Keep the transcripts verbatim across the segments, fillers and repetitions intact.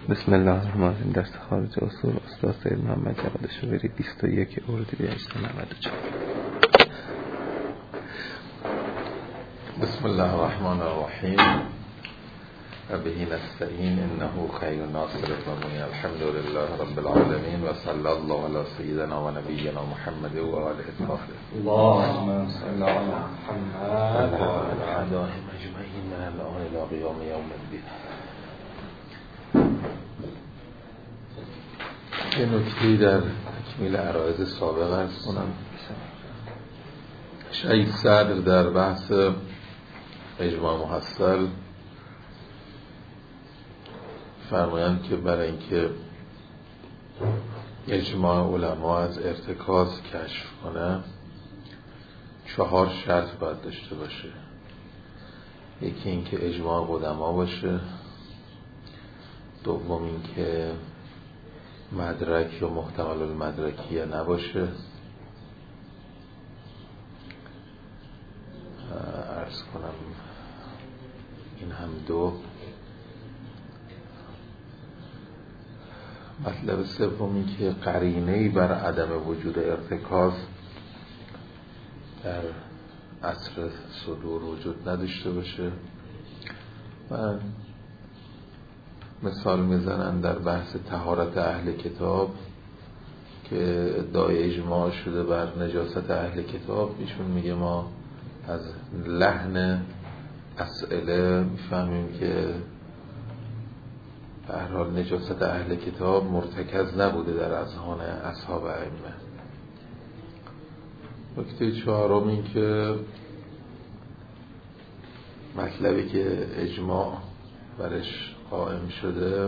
بسم الله الرحمن الرحیم. درس خارج اصول استاد سید محمد جواد شویری بیست و یک اردیبهشت نود و چهار. بسم الله الرحمن الرحیم و به نستعین انه خیر ناصر و معین. الحمد لله رب العالمین و صلی الله علی سیدنا و نبینا محمد و آله الطاهرین. اللهم صل علی محمد و علی اعدائهم اجمعین من الان الی قیام یوم الدین. یه نکته‌ای در تکمیل عرایض سابق عرض کنم. شیخ صدر در بحث اجماع محصل فرمایند که برای اینکه اجماع علما از ارتکاز کشف کنه چهار شرط باید داشته باشه. یکی اینکه اجماع قدما باشه، دوم اینکه مدرک یا محتمل المدرکیه نباشه، عرض کنم این هم دو. مطلب سومی که قرینه‌ای بر عدم وجود ارتکاز در عصر صدور وجود نداشته باشه. و مثال میزنن در بحث طهارت اهل کتاب که ادعای اجماع شده بر نجاست اهل کتاب. ایشون میگه ما از لحن اسئله میفهمیم که به هر حال نجاست اهل کتاب مرتکز نبوده در اذهان اصحاب ائمه. نکته چهارم این که مطلبی که اجماع برش قائم شده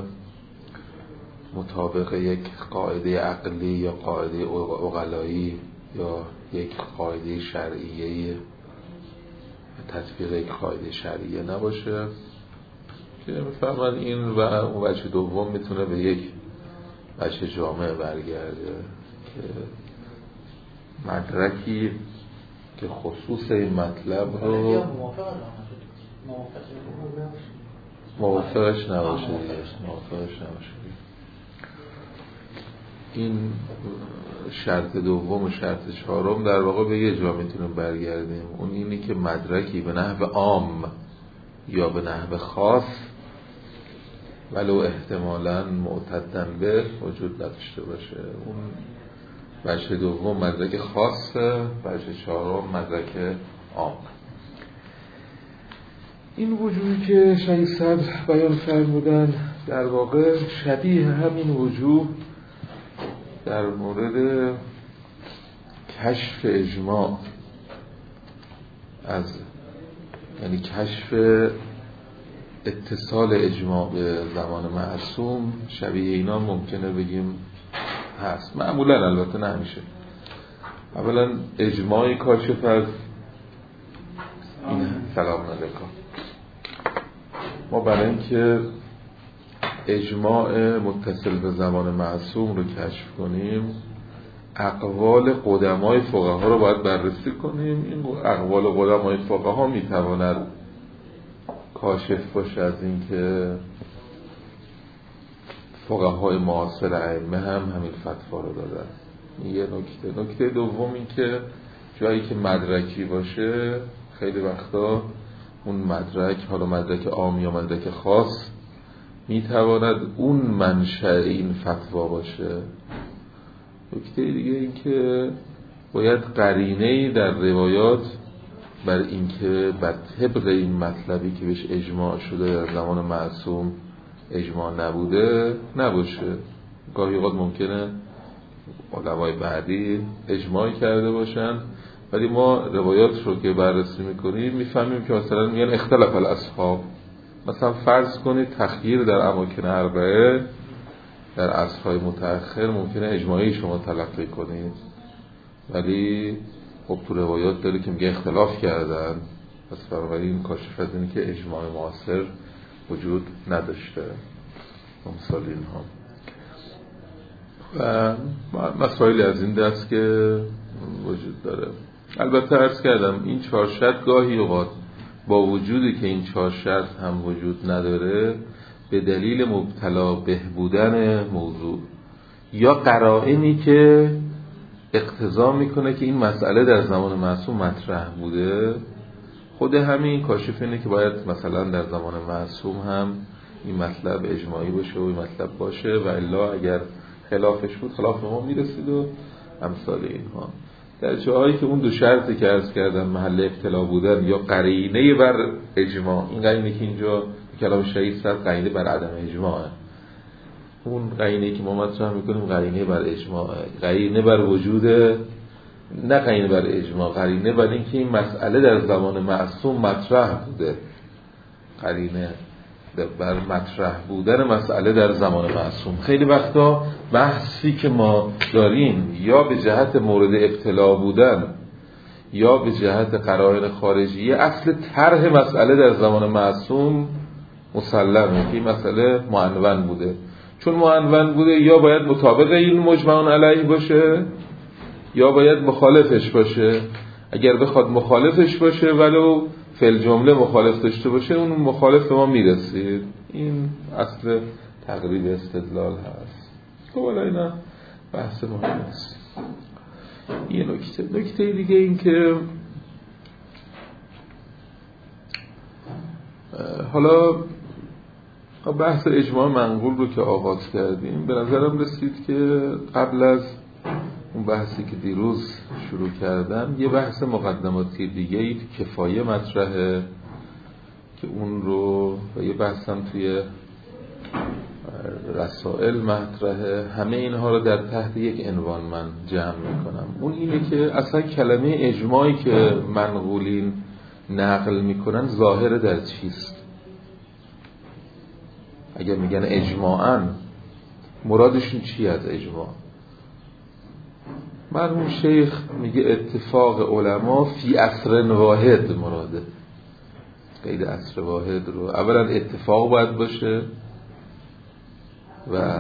مطابق یک قاعده عقلی یا قاعده عقلایی یا یک قاعده شرعیه تطبیق یک قاعده شرعیه نباشه که میفهمن این و اون وجه دوم میتونه به یک وجه جامع برگرده که مدرکی که خصوص این مطلب رو موافقش نباشه موافقش نباشه این شرط دوم و شرط چهارم در واقع به یه جا میتونیم برگردیم. اون اینی که مدرکی به نحو عام یا به نحو خاص ولو احتمالاً معتدن به وجود نداشته باشه. اون وجه دوم مدرک خاصه، وجه چهارم مدرک عام. این وجوهی که شیخ صدر بیان فرمودن در واقع شبیه همین وجوه در مورد کشف اجماع از یعنی کشف اتصال اجماع به زمان معصوم شبیه اینا ممکنه بگیم هست. معمولا البته نه همیشه. اولا اجماعی کاشف از این سلام علیکم. ما برای اینکه اجماع متصل به زمان معصوم رو کشف کنیم اقوال قدمای فقها رو باید بررسی کنیم. این اقوال قدمای فقها میتواند کاشف باشه از این که فقهای معاصر ائمه هم همین فتوا رو دادن. یه نکته. نکته دوم این که جایی که مدرکی باشه خیلی وقتا اون مدرک، حالا مدرک عام یا مدرک خاص، میتواند اون منشأ این فتوا باشه. نکته دیگه این که باید قرینه‌ای در روایات بر این که بر طبق این مطلبی که بهش اجماع شده در زمان معصوم اجماع نبوده نباشه. گاهی اوقات ممکنه علمای بعدی اجماع کرده باشن ولی ما روایات رو که بررسی میکنیم میفهمیم که مثلا میگن اختلاف الاصحاب. مثلا فرض کنید تخییر در اماکن اربعه در عصرهای متأخر ممکنه اجماعی شما تلقی کنید ولی خب تو روایات داره که میگه اختلاف کردن. پس بنابراین کاشف از اینه که اجماع معاصر وجود نداشته. مثال اینها و مسائلی از این دست که وجود داره. البته عرض کردم این چهار شرط گاهی اوقات با وجودی که این چهار شرط هم وجود نداره به دلیل مبتلا به بودن موضوع یا قرائنی که اقتضا میکنه که این مسئله در زمان معصوم مطرح بوده. خود همین کاشف اینه که باید مثلا در زمان معصوم هم این مطلب اجماعی باشه و این مطلب باشه و الا اگر خلافش بود خلاف ما میرسید و امثال اینها. در جاهایی که اون دو شرطی که عرض کردم محل ابتلا بودن یا قرینه بر اجماع، این قرینه که اینجا کلام شریف صد قرینه بر عدم اجماعه، اون قرینه که ما مطرح میکنیم قرینه بر اجماع، قرینه بر وجود، نه قرینه بر اجماع، قرینه بر این که این مسئله در زمان معصوم مطرح بوده، قرینه بر مطرح بودن مسئله در زمان معصوم. خیلی وقتا بحثی که ما داریم یا به جهت مورد ابتلا بودن یا به جهت قرائن خارجیه، اصل طرح مسئله در زمان معصوم مسلمه که این مسئله معنون بوده. چون معنون بوده یا باید مطابق این مجمع علیه باشه یا باید مخالفش باشه. اگر بخواد مخالفش باشه ولو فعل جمله مخالف داشته باشه، اون مخالف به ما میرسید. این اصل تقریب استدلال هست. خب حالا اینا بحث مهم است. یه نکته نکته دیگه این که حالا بحث اجماع منقول رو که آغاز کردیم، به نظرم رسید که قبل از اون بحثی که دیروز شروع کردم یه بحث مقدماتی دیگه ای کفایه مطرحه که اون رو و یه بحث هم توی رسائل مطرحه. همه اینها رو در تحت یک عنوان من جمع میکنم. اون اینه که اصلا کلمه اجماعی که منقولین نقل میکنن ظاهر در چیست؟ اگر میگن اجماعاً مرادشون چی از اجماع؟ مرحوم شیخ میگه اتفاق علما فی عصر واحد مراده. قید عصر واحد رو اولا اتفاق باید باشه و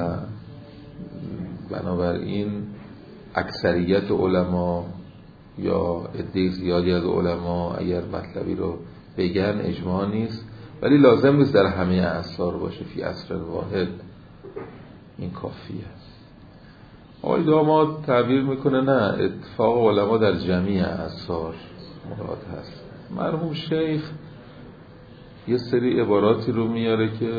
بنابراین اکثریت علما یا عده زیادی از علما اگر مطلبی رو بگن اجماع نیست، ولی لازم نیست در همه اعصار باشه. فی عصر واحد این کافیه. آقای داماد تعبیر میکنه نه، اتفاق علما در جمیع اعصار مراد هست. مرحوم شیخ یه سری عباراتی رو میاره که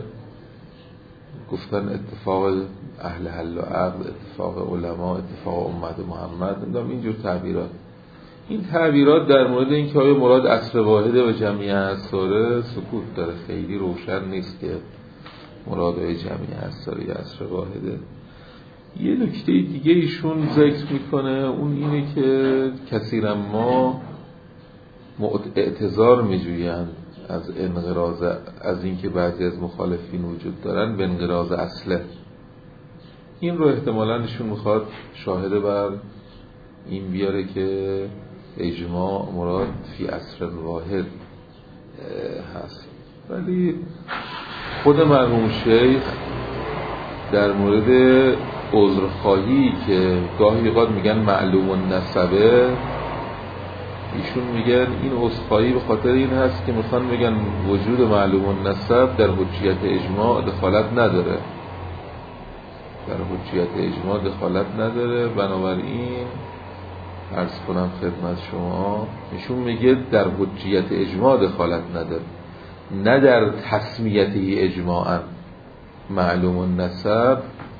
گفتن اتفاق اهل حل و عقد، اتفاق علما، اتفاق امت محمد، اندام اینجور تعبیرات. این تعبیرات در مورد این که آیا مراد عصر واحده و جمیع اعصاره سکوت داره، خیلی روشن نیست که مراد جمیع اعصاره یا عصر واحده. یه نکته دیگه ایشون ذکر میکنه، اون اینه که کثیرا ما اعتذار میجویند از انقراض، از اینکه بعضی از مخالفین وجود دارن به انقراض اصله. این رو احتمالاً ایشون میخواد شاهده بر این بیاره که اجماع مراد فی عصر واحد هست. ولی خود مرحوم شیخ در مورد عذرخواهی که گاهی اوقات میگن معلوم النسبه، ایشون میگن این عذرخواهی به خاطر این هست که میخوان بگن وجود معلوم النسب در حجیت اجماع دخالت نداره، در حجیت اجماع دخالت نداره. بنابراین عرض کنم خدمت شما، ایشون میگه در حجیت اجماع دخالت نداره، نه در تسمیته اجماعا. معلوم النسب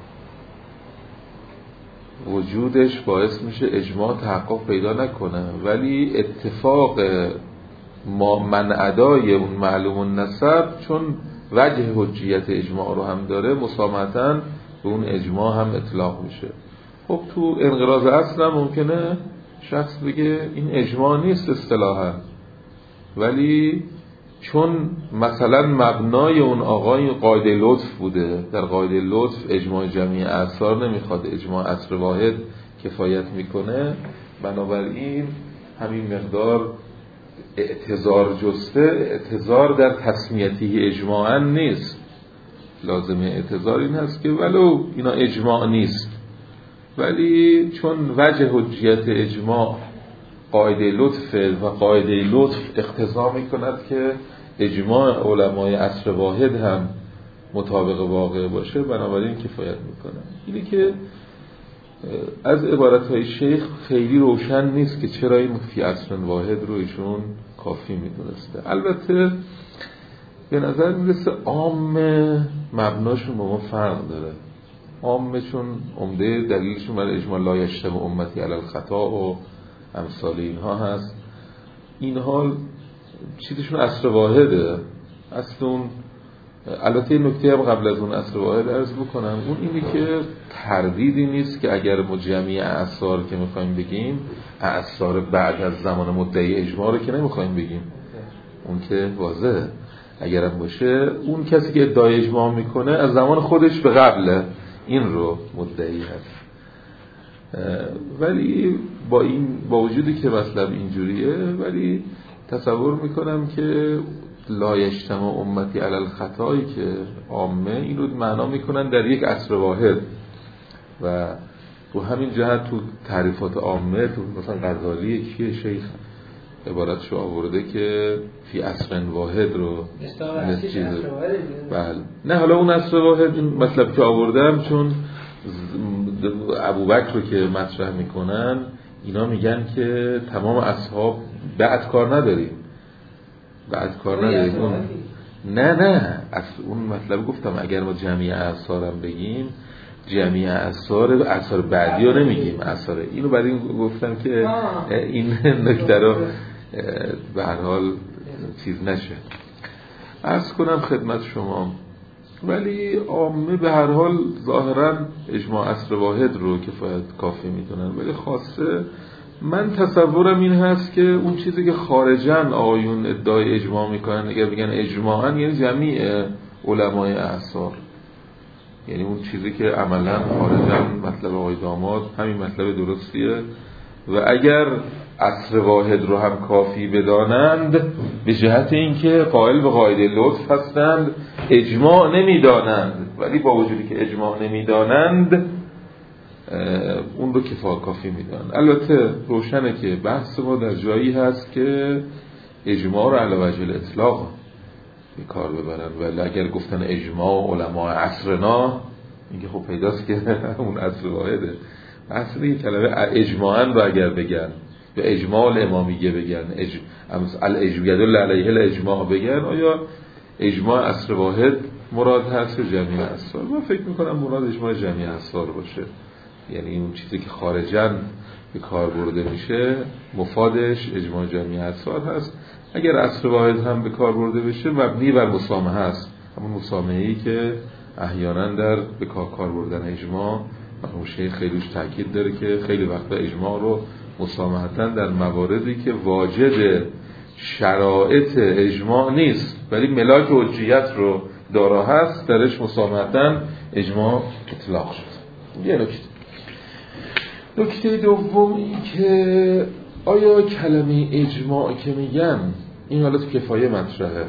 وجودش باعث میشه اجماع تحقق پیدا نکنه، ولی اتفاق ما من ادای اون معلوم النسب چون وجه حجیت اجماع رو هم داره، مسامحتاً به اون اجماع هم اطلاق میشه. خب تو انقراض اصلا ممکنه شخص بگه این اجماع نیست اصطلاحاً، ولی چون مثلا مبنای اون آقای قاعده لطف بوده، در قاعده لطف اجماع جمیع اعصار نمیخواد، اجماع عصر واحد کفایت میکنه، بنابراین همین مقدار اعتذار جسته، اعتذار در تسمیتی اجماعا نیست. لازم اعتذار این هست که ولو اینا اجماع نیست، ولی چون وجه حجیت اجماع قاعده لطف و قاعده لطف اقتضا میکند که اجماع علمای عصر واحد هم مطابق واقع باشه بنابراین کفایت میکنه. اینه که از عبارتهای شیخ خیلی روشن نیست که چرا این فی اصل واحد رو ایشون کافی میدونسته. البته به نظر میرسه عام مبناشون با ما فرق داره. عام چون عمده دلیلشون برای اجماع لا یجتمع امتی علی الخطا و امثال اینها هست. این حال چیزشون اصل واحده. اصل اون البته این نکته هم قبل از اون اصل واحد عرض بکنم، اون اینه که تردیدی نیست که اگر ما جمعی اعصار که میخوایم بگیم اعصار بعد از زمان مدعی اجماع رو که نمیخوایم بگیم، اون که واضحه. اگرم باشه اون کسی که ادعای اجماع میکنه از زمان خودش به قبل این رو مدعی هست. ولی با این با وجودی که مطلب اینجوریه، ولی تصور میکنم که لا یجتمع امتی علی الخطایی که عامه این رو معنا میکنن در یک اصل واحد و تو همین جهت تو تعریفات عامه تو مثلا غزالی کیه شیخ عبارتشو آورده که فی اصل واحد رو نسچیزه. بله نه حالا اون اصل واحد این مطلب که آوردم چون ابوبکر رو که مطرح میکنن اینا میگن که تمام اصحاب بعد کار نداریم بعد کار نداریم اون نه نه اصل اون مطلب گفتم اگر ما جمعی اعصارم بگیم جمعی اعصار اعصار بعدی رو نمیگیم اعصار اینو بعد این گفتم که این نکته رو به هر حال چیز نشه عرض کنم خدمت شما. ولی عامه به هر حال ظاهرا اجماع اصل واحد رو کفایت کافی میدونن، ولی خاصه من تصورم این هست که اون چیزی که خارجن آیون ادعای اجماع میکنن اگر بگن اجماعاً یعنی جمعی علمای اعصار، یعنی اون چیزی که عملاً خارجن مطلب آقای داماد همین مطلب درستیه و اگر اصل واحد رو هم کافی بدانند به جهت اینکه قائل به قاعده لطف هستند اجماع نمیدانند، ولی با وجودی که اجماع نمیدانند اون رو کفایت کافی میدانند. البته روشنه که بحث ما در جایی هست که اجماع رو علی وجه الاطلاق به کار ببرن، ولی اگر گفتن اجماع علماء عصرنا میگه خب پیداست که اون اصل واحده. اصلی کلمه اجماعاً رو اگر بگن یا اجماع الامامیه بگن اج... الاجماع علیه الاجماع بگن آیا اجماع اصل واحد مراد هست یا جمعی اصل؟ من فکر میکنم مراد اجماع جمعی اصل باشه، یعنی اون چیزی که خارجاً به کار برده میشه مفادش اجماع جمعی اصل هست. اگر اصل واحد هم به کار برده بشه مبنی بر مسامحه است، همون مسامحه‌ای که احیانا در به کار بردن اجماع مرحوم شیخ خیلیش تاکید داره که خیلی وقتا اجماع رو مسامحتاً در مواردی که واجد شرایط اجماع نیست ولی ملاک حجیت رو دارا هست درش مسامحتاً اجماع اطلاق شد. یه نکته نکته دوم این که آیا کلمه اجماع که میگن این حالا تو کفایه مطرحه،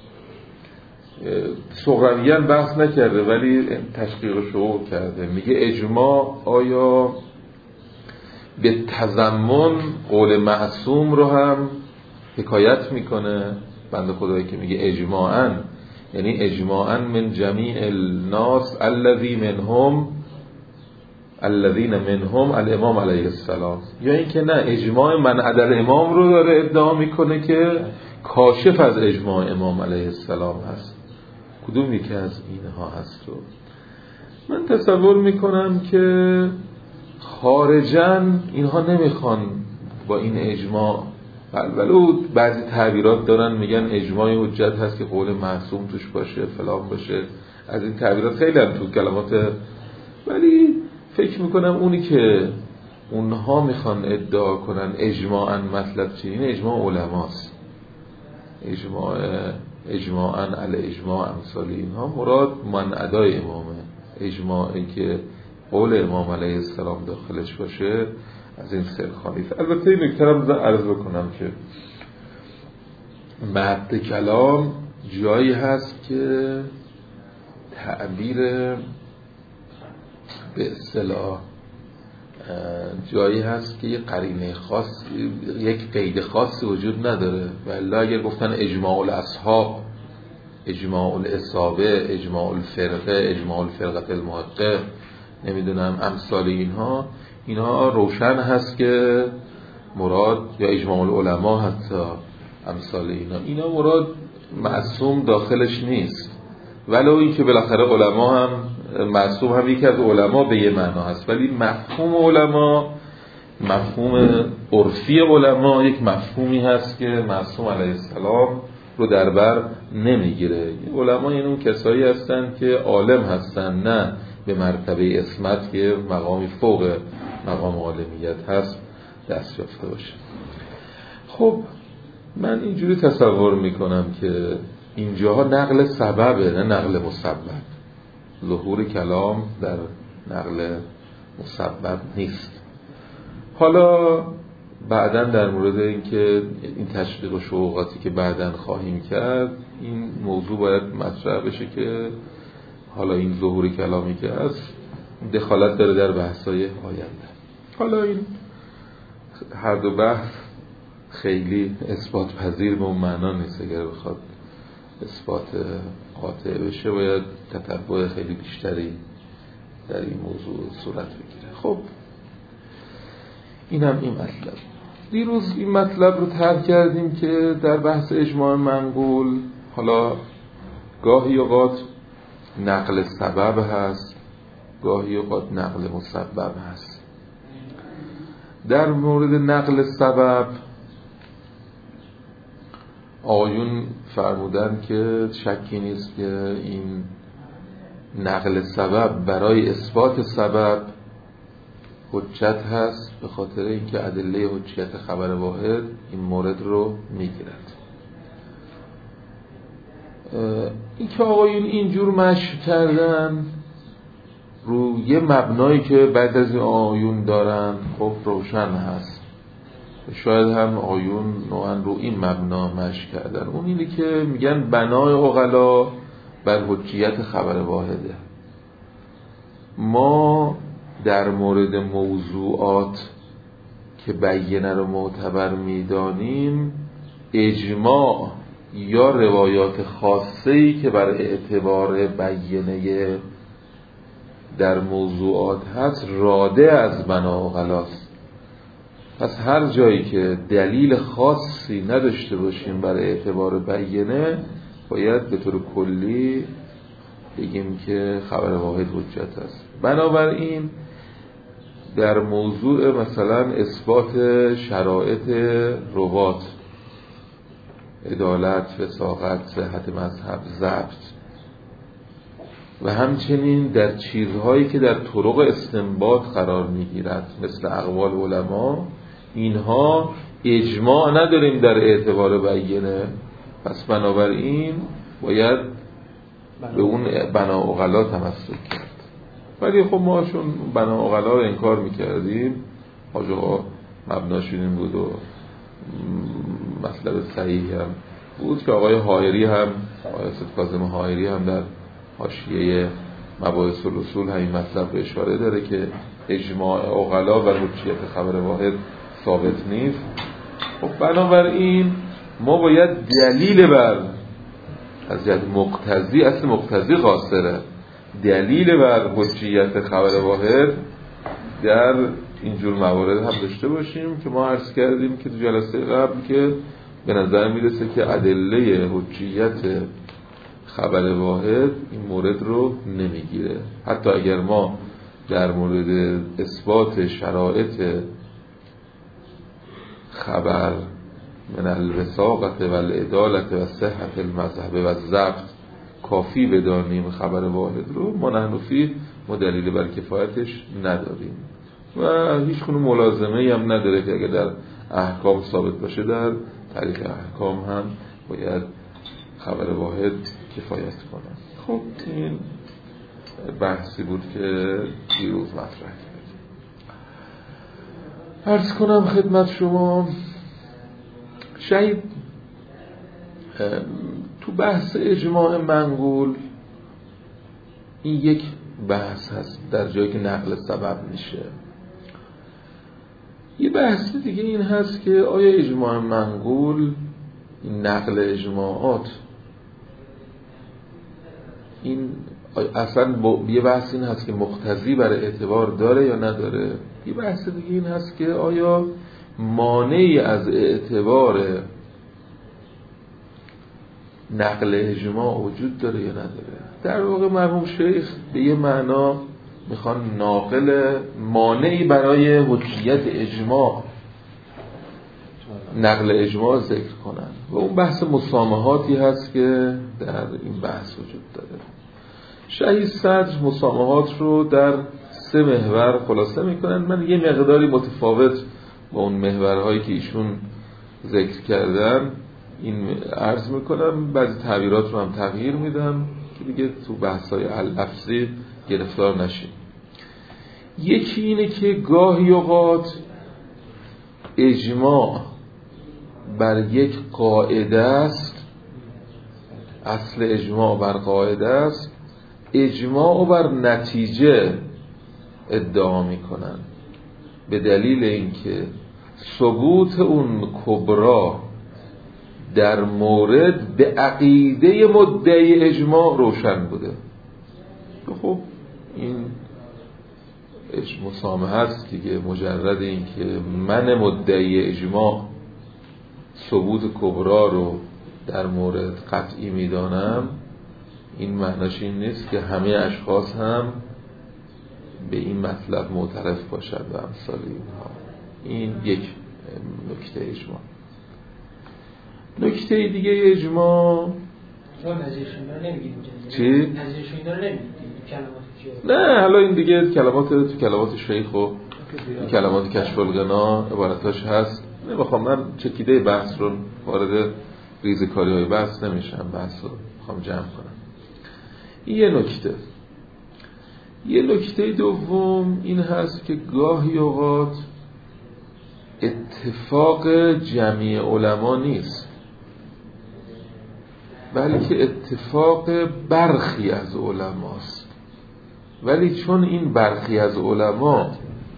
صغرویان بحث نکرده ولی تشقیق شعور کرده، میگه اجماع آیا به تضمن قول معصوم رو هم حکایت میکنه؟ بنده خدایی که میگه اجماعاً یعنی اجماعاً من جمیع الناس الذی منهم الذین منهم الامام علیه السلام، یا این که نه اجماع من عدل امام رو داره ادعا میکنه که کاشف از اجماع امام علیه السلام هست. کدوم یکی از اینها هست رو من تصور میکنم که خارجن اینها نمیخوان با این اجماع، ولو بعضی تعبیرات دارن میگن اجماع حجت هست که قول معصوم توش باشه فلان باشه، از این تعبیرات خیلی هم تو کلمات، ولی فکر میکنم اونی که اونها میخوان ادعا کنن اجماعاً مطلب چیه؟ این اجماع علماست. اجماع اجماعاً علی اجماع امثال اینها مراد من ادای امامه، اجماعی که قول امام علیه السلام داخلش باشه از این سرخانی. البته این نکته رو عرض بکنم که مد کلام جایی هست که تعبیر به اصطلاح جایی هست که یک قرینه خاص یک قید خاصی وجود نداره، ولی اگر گفتن اجماع الاصحاب اجماع الاصابه، اجماع الفرقه، اجماع الفرقه المحقق، نمیدونم امثال اینها، اینها روشن هست که مراد، یا اجماع العلماء حتی امثال اینا، اینا مراد معصوم داخلش نیست، ولو این که بالاخره علما هم معصوم هم یکی از علما به یه معنا هست، ولی مفهوم علما، مفهوم عرفی علما یک مفهومی هست که معصوم علیه السلام رو در بر نمیگیره. علما یعنی اون کسایی هستن که عالم هستن، نه به مرتبه عصمت که مقامی فوق مقام عالمیت هست دست یافته باشه. خب من اینجوری تصور میکنم که اینجاها نقل سببه نه نقل مسبب. ظهور کلام در نقل مسبب نیست. حالا بعداً در مورد اینکه این تشویق و شوقاتی که بعداً خواهیم کرد، این موضوع باید مطرح بشه که حالا این ظهور کلامی که هست دخالت داره در بحث‌های آینده. حالا این هر دو بحث خیلی اثبات پذیر به اون معنا نیست. اگر بخواد اثبات قاطع بشه باید تتبع خیلی بیشتری در این موضوع صورت بگیره. خب این هم این مطلب. دیروز این مطلب رو طرح کردیم که در بحث اجماع منقول حالا گاهی اوقات نقل سبب هست، گاهی اوقات نقل مسبب هست. در مورد نقل سبب آیون فرمودن که شکی نیست که این نقل سبب برای اثبات سبب حجت هست، به خاطر اینکه ادله حجیت خبر واحد این مورد رو میگیرد. این که آقایون اینجور مشی کردن رو یه مبنایی که بعد از این آیون دارن خب روشن هست. شاید هم آیون نوعا رو این مبنا مشی کردن. اون اینه که میگن بنای عقلا بر حجیت خبر واحده. ما در مورد موضوعات که بیانه رو معتبر میدانیم، اجماع یا روایات خاصه‌ای که بر اعتبار بیانه در موضوعات هست راده از بنا عقلاست. پس هر جایی که دلیل خاصی نداشته باشیم بر اعتبار بیانه، باید به طور کلی بگیم که خبر واحد حجت است. بنابراین در موضوع مثلا اثبات شرایط رباط، عدالت، فساقت، صحت مذهب، ضبط، و همچنین در چیزهایی که در طرق استنباط قرار میگیرد مثل اقوال علما، اینها اجماع نداریم در اعتبار بیانه، پس بنابراین باید به اون بنا عقلا تمسک کرد. ولی خب ما چون بنا عقلا رو انکار میکردیم، حاج آقا مبناشون این بود و مطلب صحیح هم بود که آقای حائری هم، آقای سید کاظم حائری هم در حاشیه مباحث الاصول همین مطلب رو اشاره داره که اجماع عقلا و حجیت خبر واحد ثابت نیست. خب بنابراین ما باید دلیل بر از جهت مقتضی، اصل مقتضی قاصره، دلیل بر حجیت خبر واحد در اینجور موارد هم داشته باشیم که ما عرض کردیم که تو جلسه قبل که به نظر میرسه که ادله حجیت خبر واحد این مورد رو نمیگیره. حتی اگر ما در مورد اثبات شرایط خبر من الوثاقت و العدالت و صحت المذهب و ضبط کافی بدانیم خبر واحد رو، ما نحنفی ما دلیل بر کفایتش نداریم و هیچ کنون ملازمه هم نداره که اگر در احکام ثابت باشه در طریق احکام هم باید خبر واحد کفایت کنه. خب این بحثی بود که دیروز مطرح کردیم. عرض کنم خدمت شما، شاید تو بحث اجماع منقول این یک بحث هست در جایی که نقل سبب میشه. یه بحث دیگه این هست که آیا اجماع منقول، این نقل اجماعات این اصلا یه بحث این هست که مقتضی برای اعتبار داره یا نداره. یه بحث دیگه این هست که آیا مانعی از اعتبار نقل اجماع وجود داره یا نداره. در واقع مرحوم شیخ به یه معنا میخوان ناقل مانعی برای حجیت اجماع نقل اجماع ذکر کنن و اون بحث مسامحاتی هست که در این بحث وجود داره. شهید صدر مسامحات رو در سه محور خلاصه میکنن. من یه مقداری متفاوت با اون محورهایی که ایشون ذکر کردن این عرض میکنم، بعضی تعبیرات رو هم تغییر میدم که دیگه تو بحث‌های لفظی گرفتار نشیم. یکی اینه که گاهی اوقات اجماع بر یک قاعده است، اصل اجماع بر قاعده است، اجماع بر نتیجه ادعا میکنن به دلیل اینکه ثبوت اون کبرا در مورد به عقیده مدعی اجماع روشن بوده. خب این مسامحه است دیگه، مجرد این که من مدعی اجماع ثبوت کبرا رو در مورد قطعی میدانم، این معناش این نیست که همه اشخاص هم به این مطلب معترف باشد و امثال اینها. این یک نکته اجماع. نکته دیگه اجماع چی؟ نه حالا این دیگه کلمات تو کلمات شیخ و کلمات کشف الغنا عبارتاش هست. نمیخوام من چکیده بحث رو وارد ریزکاری های بحث نمیشم، بحث رو میخوام جمع کنم. این یه نکته. یه نکته دوم این هست که گاهی اوقات اتفاق جمعی علما نیست، بلکه اتفاق برخی از علماست. ولی چون این برخی از علما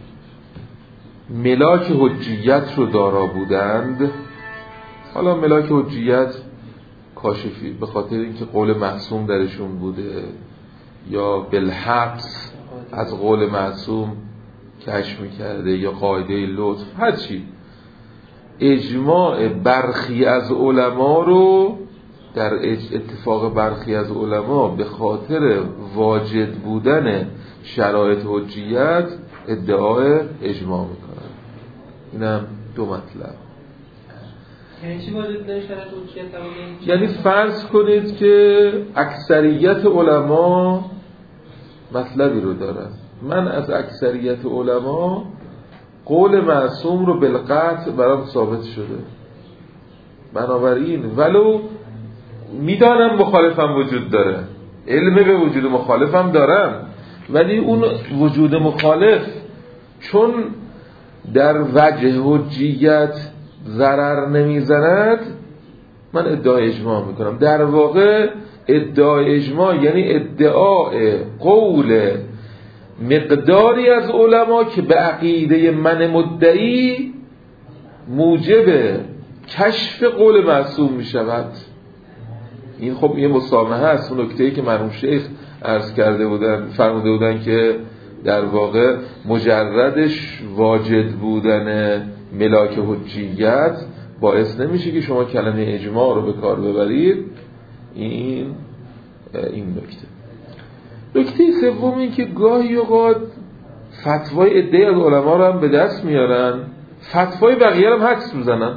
ملاک حجیت رو دارا بودند، حالا ملاک حجیت کاشفی به خاطر اینکه قول معصوم درشون بوده یا بالحبس از قول معصوم کشف میکرده یا قاعده لطف، هرچی، اجماع برخی از علما رو در اتفاق برخی از علما به خاطر واجد بودن شرایط حجیت ادعای اجماع میکنن. اینم دو مطلب. یعنی چی واجد بودن شرایط حجیت؟ یعنی فرض کنید که اکثریت علما مطلبی رو دارن، من از اکثریت علما قول معصوم رو بالقطع برام ثابت شده، بنابراین ولو میدانم مخالفم وجود داره، علم به وجود مخالفم دارم، ولی اون وجود مخالف چون در وجه حجیت ضرر نمیزند من ادعای اجماع میکنم. در واقع ادعای اجماع یعنی ادعای قول مقداری از علما که به عقیده من مدعی موجب کشف قول معصوم میشود. این خب یه مسامحه است. اون نکته‌ای که مرحوم شیخ عرض کرده بودن، فرموده بودن که در واقع مجردش واجد بودن ملاک حجیت باعث نمیشه که شما کلمه اجماع رو به کار ببرید. این این نکته. نکته سوم این که گاهی اوقات فتوای عده از علما رو هم به دست میارن، فتوای بقیه رو هم حدس میزنن،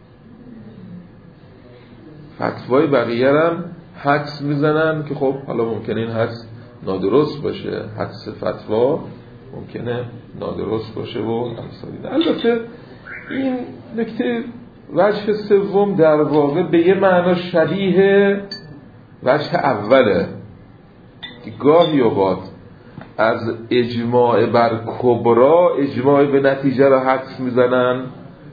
فتوای بقیه رو هم حدس میزنن که خب حالا ممکنه این حدس نادرست باشه، حدس فتوا ممکنه نادرست باشه و امثالی. البته این نکته وجه سوم در واقع به یه معنا شبیه وجه اوله که گاهی اوقات از اجماع بر کبرا اجماع به نتیجه را حدس میزنن،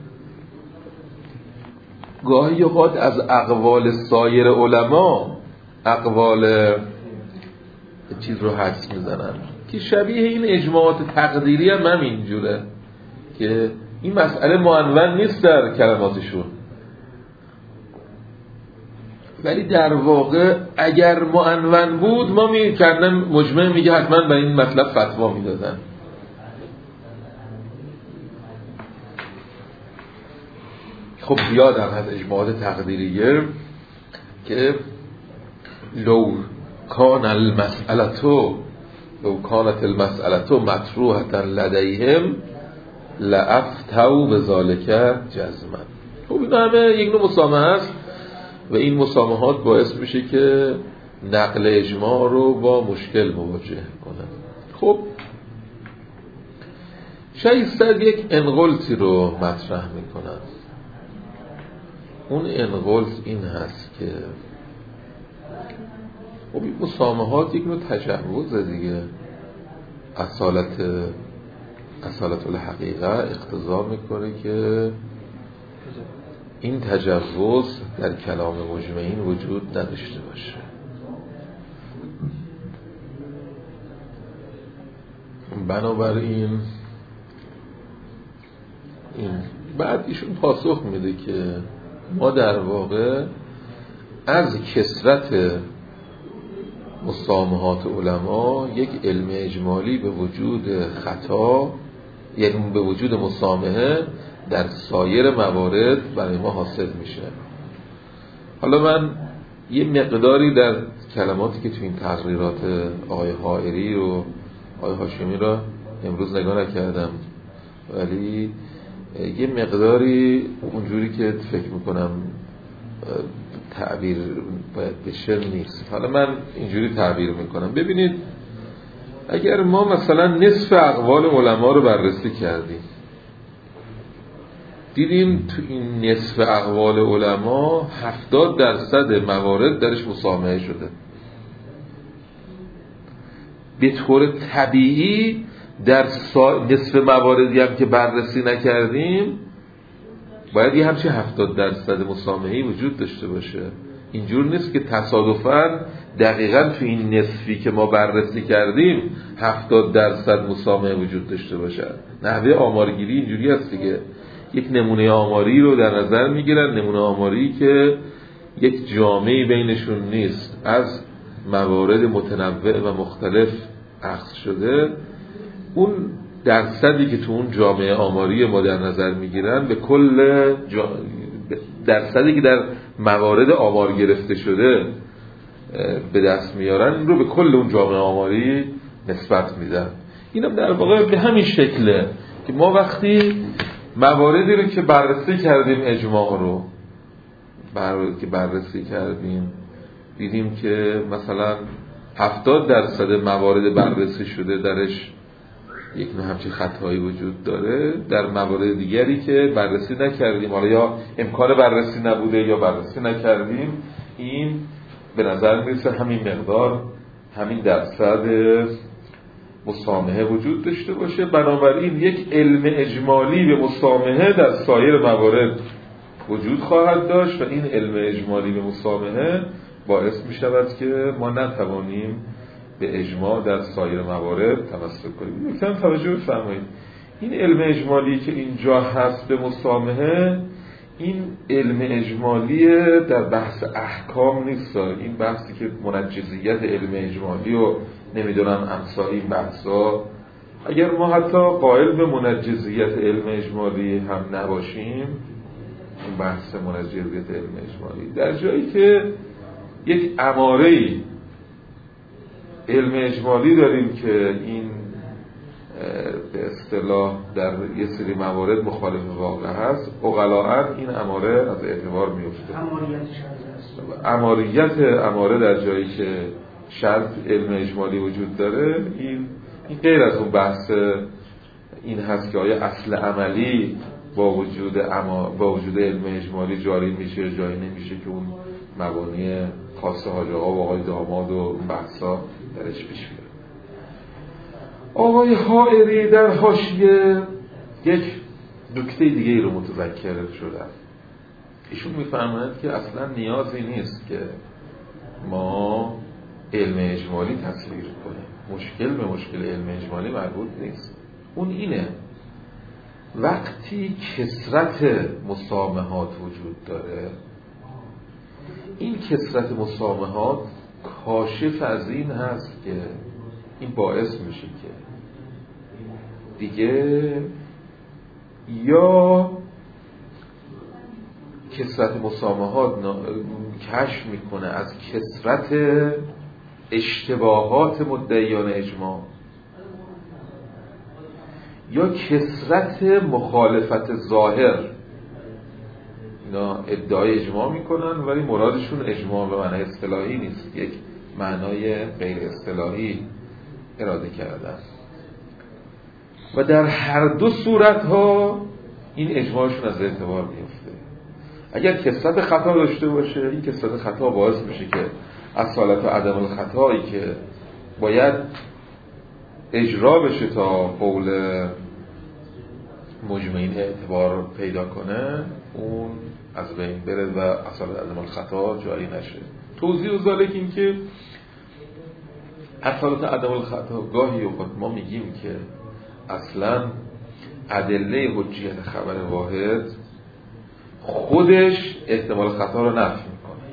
گاهی اوقات از اقوال سایر علما اقوال چیز رو حدس میزنن که شبیه این اجماعات تقدیری هم همینجوره که این مسئله معنون نیست در کلماتشون، ولی در واقع اگر معنون بود ما می‌کردن مجمع میگه حتما به این مطلب فتوا میدادن. خب یادم هست اجماعات تقدیریه که لو کان المسئلتو لو کانت المسئلتو مطروحة لدیهم لأفتوا بذالک جزما. خب این همه یک نوع مسامحه است و این مسامحات باعث میشه که نقل اجماع رو با مشکل مواجه کنه. خب شایستر یک انقلتی رو مطرح میکنن. اون انقلت این هست که خب این مسامحات یک نوع تجوزه دیگه. اصالت اصالت الحقیقه اقتضا میکنه که این تجوز در کلام مجمعین وجود نداشته باشه. بنابراین این بعد ایشون پاسخ میده که ما در واقع از کثرت مسامحات علما یک علم اجمالی به وجود خطا، یعنی به وجود مسامحه در سایر موارد برای ما حاصل میشه. حالا من یه مقداری در کلماتی که تو این تقریرات آقای حائری و آقای هاشمی را امروز نگاه نکردم، ولی یه مقداری اونجوری که فکر میکنم تعبیر باید بشه نیست. حالا من اینجوری تعبیر میکنم. ببینید اگر ما مثلا نصف اقوال علما رو بررسی کردیم، دیدیم تو این نصف اقوال علما هفتاد درصد موارد درش مسامحه شده، به طور طبیعی در سا... نصف مواردی هم که بررسی نکردیم باید یه همچین هفتاد درصد مسامحه‌ای وجود داشته باشه. اینجور نیست که تصادفاً دقیقاً تو این نصفی که ما بررسی کردیم هفتاد درصد مسامحه وجود داشته باشه. نحوه آمارگیری اینجوری هست دیگه. یک نمونه آماری رو در نظر میگیرن، نمونه آماری که یک جامعه بینشون نیست، از موارد متنوع و مختلف اخذ شده. اون درصدی که تو اون جامعه آماری ما در نظر میگیرن به کل جا... درصدی که در موارد آمار گرفته شده به دست میارن، این رو به کل اون جامعه آماری نسبت میدن. اینم در واقع به همین شکله که ما وقتی مواردی رو که بررسی کردیم، اجماع رو بر... که بررسی کردیم، دیدیم که مثلا هفتاد درصد موارد بررسی شده درش یک نوع همچین خطایی وجود داره. در موارد دیگری که بررسی نکردیم، حالا یا امکان بررسی نبوده یا بررسی نکردیم، این به نظر میرسه همین مقدار، همین درصد مسامحه وجود داشته باشه. بنابراین یک علم اجمالی به مسامحه در سایر موارد وجود خواهد داشت و این علم اجمالی به مسامحه باعث می شود که ما نتوانیم به اجماع در سایر موارد تمسک کنیم. نکته توجه بفرمایید، این علم اجمالی که اینجا هست به مسامحه، این علم اجمالی در بحث احکام نیست. این بحثی که منجزیت علم اجمالی و نمیدونم امثال این بحثا، اگر ما حتی قائل به منجزیت علم اجمالی هم نباشیم، این بحث منجزیت علم اجمالی در جایی که یک اماره‌ای علم اجمالی داریم که این به اصطلاح در یه سری موارد مخالف واقع هست، عقلاً این اماره از اعتبار میفته. اماریت اماره در جایی که شرط علم اجمالی وجود داره، این این غیر از اون بحث این هست که آیا اصل عملی با وجود اما با وجود علم اجمالی جاری میشه جاری نمیشه، که اون مبانی خاص حاج آقا و آقای داماد و اون بحثا درش پیش میره. آقای حائری در حاشیه یک نکته دیگه ای رو متذکر شدن. ایشون میفرماید که اصلا نیازی نیست که ما علم اجمالی تصویر کنیم. مشکل به مشکل علم اجمالی مربوط نیست. اون اینه وقتی کثرت مسامحات وجود داره، این کثرت مسامحات کاشف از این هست که این باعث میشه که دیگه یا کثرت مسامحات کشف میکنه از کثرت اشتباهات مدعیان اجماع یا کثرت مخالفت ظاهر. اینا ادعای اجماع میکنن ولی مرادشون اجماع به معنای اصطلاحی نیست، یک معنای غیر اصطلاحی اراده کردن و در هر دو صورت ها این اجماعشون از اعتبار میفته. اگر کثرت خطا داشته باشه، این کثرت خطا باعث میشه که اصالت و عدم الخطایی که باید اجرا بشه تا قول مجمعین اعتبار پیدا کنه اون از بین بره و اصالت عدم الخطا جاری نشه. توضیح ذالک این که اصالت عدم الخطا گاهی اوقات ما میگیم که اصلا ادله حجیت خبر واحد خودش احتمال خطا رو نفی میکنه،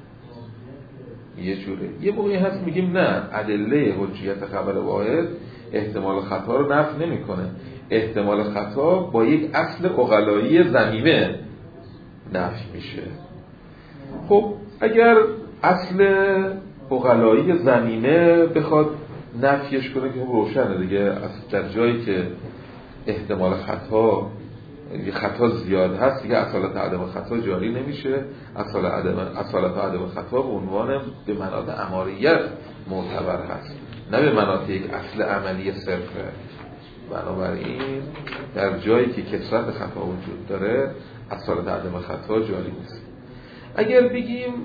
یه جوره. یه موقعی هست میگیم نه، ادله حجیت خبر واحد احتمال خطا رو نفی نمیکنه، احتمال خطا با یک اصل عقلایی ضمیمه نفی میشه. خب اگر اصل عقلایی ضمیمه بخواد نفیش کنه که روشنه دیگه، از در جایی که احتمال خطا خطا زیاد هست دیگه اصالت عدم خطا جاری نمیشه. اصالت عدم اصالت عدم خطا به عنوان به مناط اماریت معتبر هست، نه به مناط یک اصل عملی صرفه. بنابراین در جایی که کثرت خطا وجود داره اصالت عدم خطا جاری نیست. اگر بگیم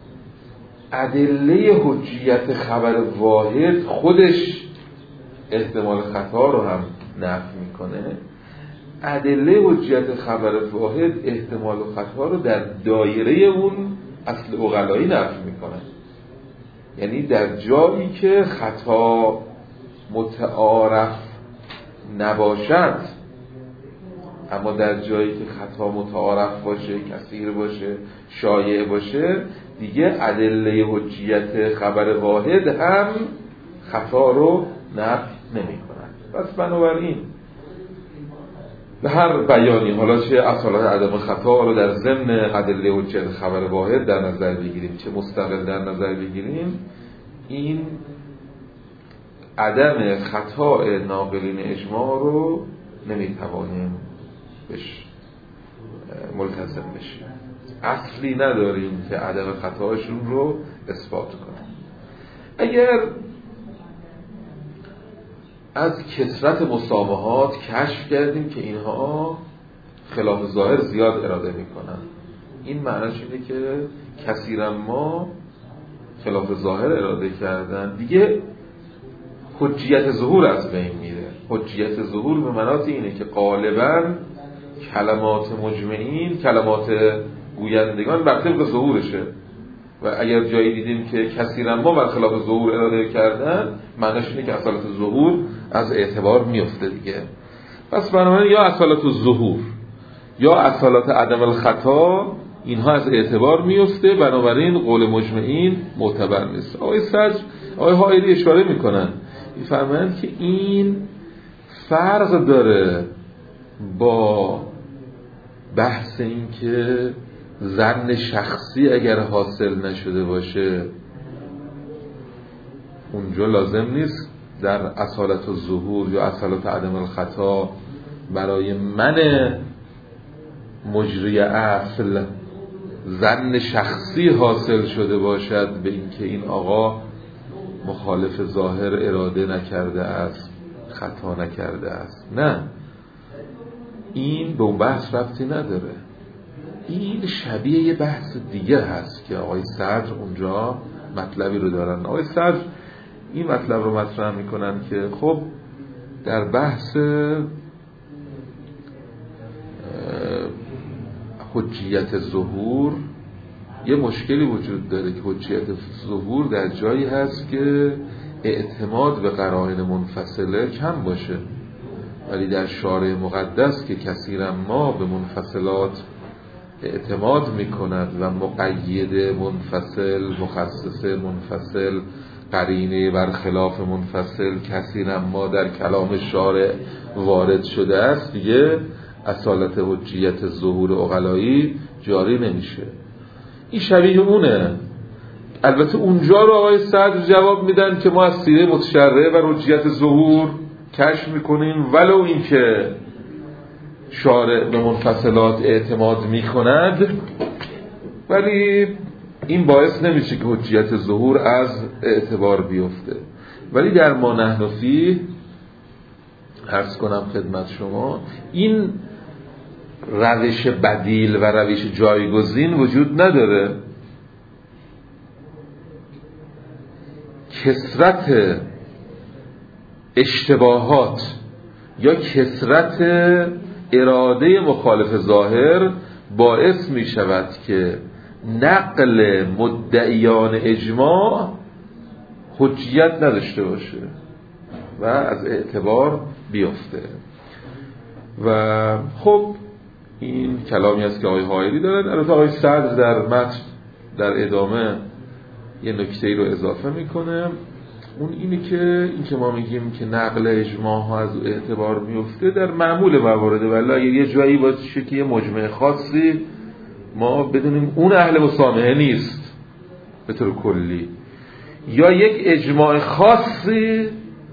ادله حجیت خبر واحد خودش احتمال خطا رو هم نفی میکنه، ادله حجیت خبر واحد احتمال خطا رو در دایره اون اصل عقلایی نفی میکنه. یعنی در جایی که خطا متعارف نباشد، اما در جایی که خطا متعارف باشه، کثیر باشه، شایع باشه، دیگه ادله حجیت خبر واحد هم خطا رو نفی نمی کنند. پس بنابراین به هر بیانی، حالا چه اصالت عدم خطا رو در ضمن ادله حجیت خبر واحد در نظر بگیریم چه مستقل در نظر بگیریم، این عدم خطا ناقلین اجماع رو نمیتوانیم بش ملتزم بشیم. اصلی نداریم که عدم خطاشون رو اثبات کنیم. اگر از کثرت مسامحات کشف کردیم که اینها خلاف ظاهر زیاد اراده میکنن، این معنیش اینه که کثیرا ما خلاف ظاهر اراده کردن، دیگه حجیت ظهور از بین میره. حجیت ظهور به مناط اینه که غالباً کلمات مجمعین، کلمات گویندگان بر طبق ظهورشه و اگر جایی دیدیم که کثیرا ما بر خلاف ظهور اراده کردن، معنیش اینه که اصالت ظهور از اعتبار میفته دیگه. پس بنابراین یا اصالت ظهور یا اصالت عدم الخطا اینها از اعتبار میفته، بنابراین قول مجمعین معتبر نیست. آقای سج آقای حائری اشاره میکنن، میفرمایند که این فرق داره با بحث این که ظن شخصی اگر حاصل نشده باشه اونجا لازم نیست در اصالت الظهور یا اصالت عدم الخطا برای من مجری اصل ظن شخصی حاصل شده باشد به اینکه این آقا مخالف ظاهر اراده نکرده است، خطا نکرده است. نه، این به اون بحث ربطی نداره. این شبیه یه بحث دیگه هست که آقای صدر اونجا مطلبی رو دارن. آقای صدر این مطلب رو مطرح میکنن که خب در بحث حجیت ظهور یه مشکلی وجود داره که حجیت ظهور در جایی هست که اعتماد به قرائن منفصله کم باشه، ولی در شارع مقدس که کثیرا ما به منفصلات اعتماد میکند و مقید منفصل، مخصص منفصل، قرینه برخلاف منفصل کسی اما در کلام شارع وارد شده است، دیگه اصالت حجیت ظهور عقلایی جاری نمیشه. این شبیه اونه. البته اونجا رو آقای صدر جواب میدن که ما از سیره متشرعه و حجیت ظهور کشف میکنیم ولو این که شارع به منفصلات اعتماد میکند، ولی این باعث نمیشه که حجیت ظهور از اعتبار بیفته. ولی در ما نحن فیه عرض کنم خدمت شما این روش بدیل و روش جایگزین وجود نداره. کثرت اشتباهات یا کثرت اراده مخالف ظاهر باعث می شود که نقل مدعیان اجماع حجیت نداشته باشه و از اعتبار بیفته. و خب این کلامی است که آقای حائری دارن. البته آقای صدر در متن در ادامه یه نکته‌ای رو اضافه میکنه، اون اینه که این که ما میگیم که نقل اجماع ها از اعتبار میفته در معمول موارد، ولی اگه یه جایی باشه که یه مجمع خاصی ما بدونیم اون اهل مسامحه نیست به طور کلی، یا یک اجماع خاصی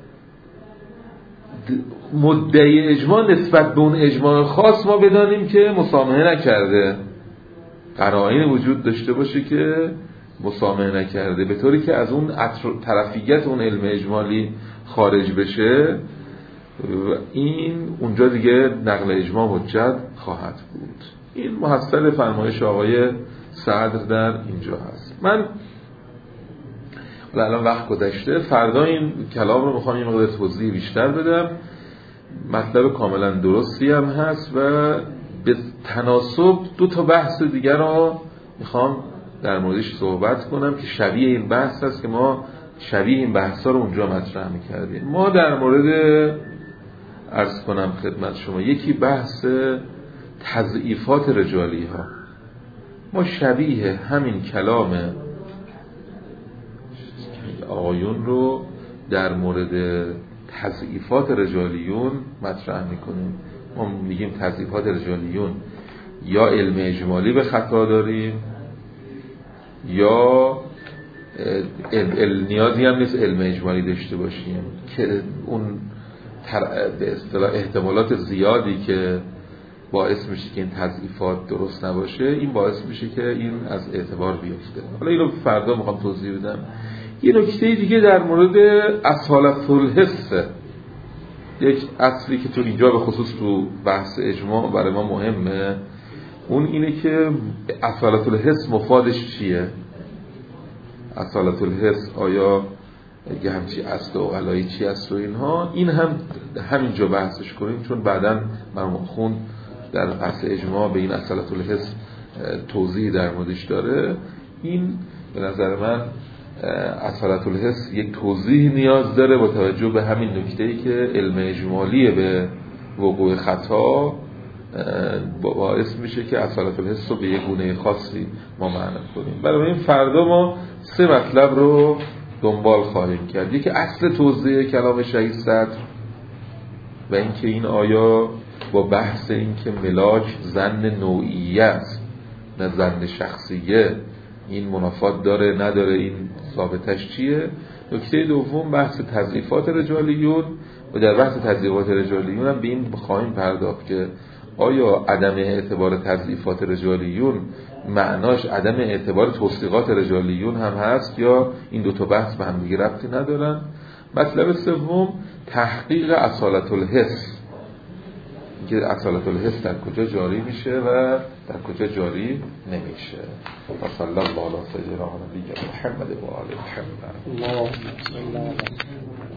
مدعی اجماع نسبت به اون اجماع خاص ما بدانیم که مسامحه نکرده، قرائن وجود داشته باشه که مسامحه نکرده، به طوری که از اون طرفیت اون علم اجمالی خارج بشه، و این اونجا دیگه نقل اجماع حجت خواهد بود. این محصل فرمایش آقای صدر در اینجا هست. من الان وقت گذشته، فردا این کلام رو میخوام یه مقدار توضیح بیشتر بدم. مطلب کاملا درستی هم هست و به تناسب دو تا بحث دیگر رو میخوام در موردش صحبت کنم که شبیه این بحث هست که ما شبیه این بحث ها رو اونجا مطرح میکردیم. ما در مورد عرض کنم خدمت شما یکی بحث تضعیفات رجالی ها، ما شبیه همین کلام آقایون رو در مورد تضعیفات رجالیون مطرح میکنیم. ما میگیم تضعیفات رجالیون یا علم اجمالی به خطا داریم یا ال... ال... نیازی هم نیست علم اجمالی داشته باشیم که اون تر... به اصطلاح احتمالات زیادی که باعث میشه که این تضعیفات درست نباشه، این باعث میشه که این از اعتبار بیفته. حالا اینو فردا میخوام توضیح بدم. یه نکته دیگه در مورد اصالت الحس، یک اصلی که تو اینجا به خصوص تو بحث اجماع برای ما مهمه، اون اینه که اصالت الحس مفادش چیه؟ اصالت الحس آیا یه همچی اصل و علایی چی است و اینها، این هم همینجا بحثش کنیم، چون بعداً مرحوم خون در بحث اجماع به این اصالت الحس توضیح در موردش داره. این به نظر من اصالت الحس یک توضیح نیاز داره با توجه به همین نکته‌ای که علم اجمالی به وقوع خطا باعث میشه که اصالت الحس رو به یک گونه خاصی ما معنی کنیم. برای این فردا ما سه مطلب رو دنبال خواهیم کرد. یکی اصل توضیح کلام شهید صدر و اینکه این آیا با بحث این که ملاک ظن نوعیه است نه ظن شخصیه، این منافات داره نداره، این ثابتش چیه. نکته دوم بحث تضعیفات رجالیون و در بحث تضعیفات رجالیون هم به این خواهیم پرداخت که آیا عدم اعتبار تضعیفات رجالیون معناش عدم اعتبار توثیقات رجالیون هم هست یا این دو تا بحث به هم دیگه ربطی ندارن. مطلب سوم تحقیق اصالت الحس، که اصالت الحس در کجا جاری میشه و در کجا جاری نمیشه. و صلی الله علی سیدنا محمد و آل محمد.